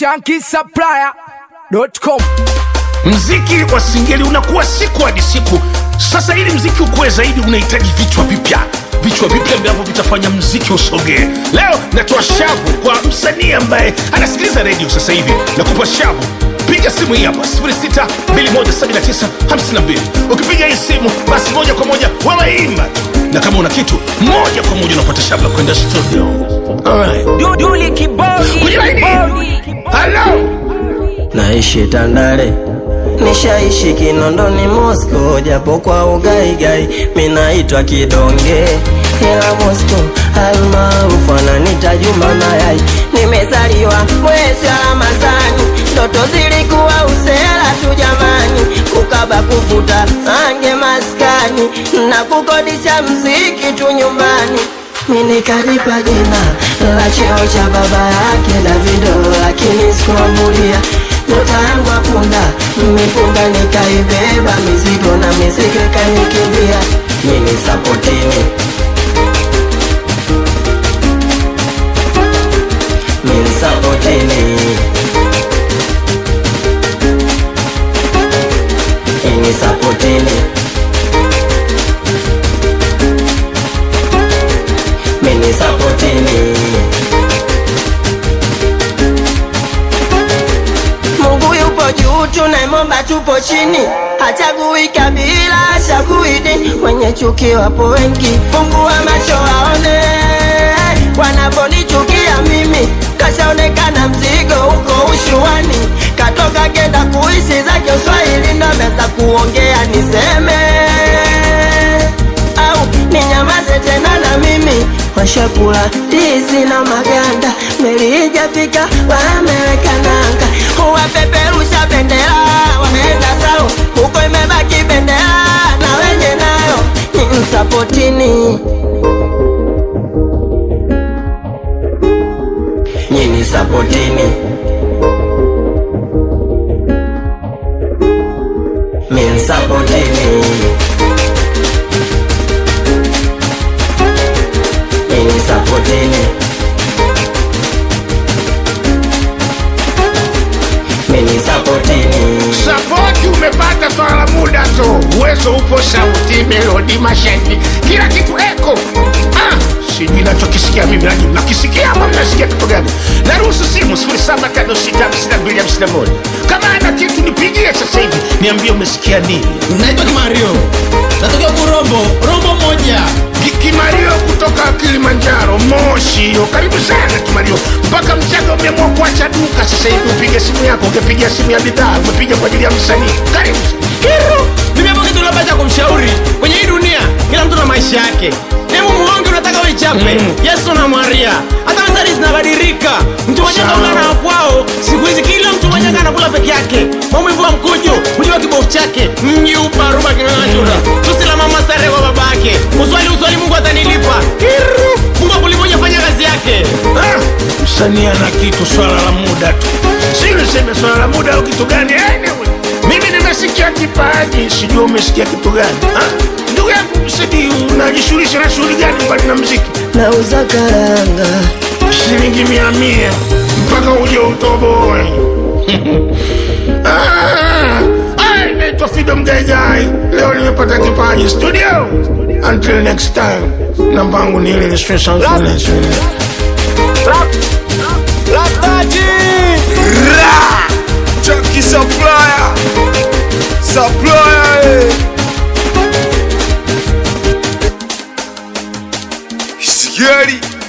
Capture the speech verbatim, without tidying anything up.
shanky supplier dot com. Mziki wa singeli unakuwa siku hadi siku. Sasa ili mziki ukue zaidi unahitaji vichwa vipya. Vichwa vipya ambavyo vitafanya mziki usogee. Leo natoa shavu kwa msanii ambaye anasikiliza radio sasa hivi. Nakupa shavu. Piga simu hii hapa sifuri sita mbili moja saba tisa hamsini na mbili. Ukipiga hii simu basi moja kwa moja wewe imba. Na kama una kitu moja kwa moja unapata shavu kwenda studio. Alright. Duli kibodi. Kujilini. Hello. Naishi Tandale, nishaishi Kinondoni Moscow, japo kwa ugaigai minaitwa Kidonge. Hela Moscow almaarufu ananiita Juma Mayai. Nimezaliwa mwezi wa Ramadhani, ndoto zilikuwa usela tu jamani, kukaba kuvuta ange maskani na kukodisha mziki tu nyumbani. Mimi kalipa jina la cheo cha baba yake Davido, lakini sikuamulia nyota yangu apunda. Mipunda nikaibeba mizigo na mizigo kanikimbia. Mimi sapotini, mimi sapotini, mimi sapotini, mimi sapotini. Mungu yupo juu, tunaimomba tupo chini. Hachagui kabila, hachagui dini. Wenye chuki wapo wengi, fungua macho waone. Wanaponichukia mimi, kashaonekana mzigo huko ushuani. Katoka kenda kuishi zake Uswahili, ndo meza kuongea niseme au ninyamaze tena na mimi. Washakula ndizi na maganda, meli ijafika wameweka nanga. Wapeperusha bendera wameenda zao, huko imebaki bendera na wenye nayo. Ni sapotini, nyini sapotini, min sapotini, nyini sapotini, mini sapotini. Sapoti umepata swala muda tu. Uwezo upo, sauti, melodi, mashahidi, kila kitu eko. Ah, sijui nachokisikia mimi na nyinyi nakisikia ama mnasikia kitu gani? Naruhusu simu sifuri saba tano sita hamsini na mbili hamsini na moja. Kama ana kitu nipigie sasa hivi, niambie umesikia nini. Naitwa Kimario, natokea Kurombo, Rombo moja. Kimario kutoka Kilimanjaro, Moshi. Karibu sana Kimario. Mpaka mchaga umeamua kuacha duka sasa hivi upige simu yako. Ungepigia simu ya bidhaa, umepiga kwa ajili ya msanii. Karibu. Kiro, mimi hapo kitu labda kumshauri. Kwenye hii dunia kila mtu na maisha yake. Hebu muonge unataka wewe chape. Mm. Yesu na Maria. Hata msanii zinabadilika. Mtu mmoja kaungana kwao. Siku hizi kila mtu mmoja anakula peke yake. Maumivu wa mkojo, mjua kibofu chake. Mji uparuba kinachura. Tusi la mama sare kwa babake. Uswali uswali Mungu atanilipa. Kiro, Mungu akulimoja fanya kazi yake. Ah, msanii ana kitu, swala la muda tu. Si niseme swala la muda au kitu gani? Anyway, mimi nimesikia kipaji, sijui umesikia kitu gani? Ah, ndugu yangu msanii unajishughulisha na shughuli gani mbali na muziki? Nauza karanga Shilingi mia mia mpaka uje utoboe. Ah, I naitwa Fido Mgaigai. Leo nimepata kipaji studio. Until next time. Namba yangu ni ile stress and silence. Labaji Ra Chucky Supplier Supplier eh. Scary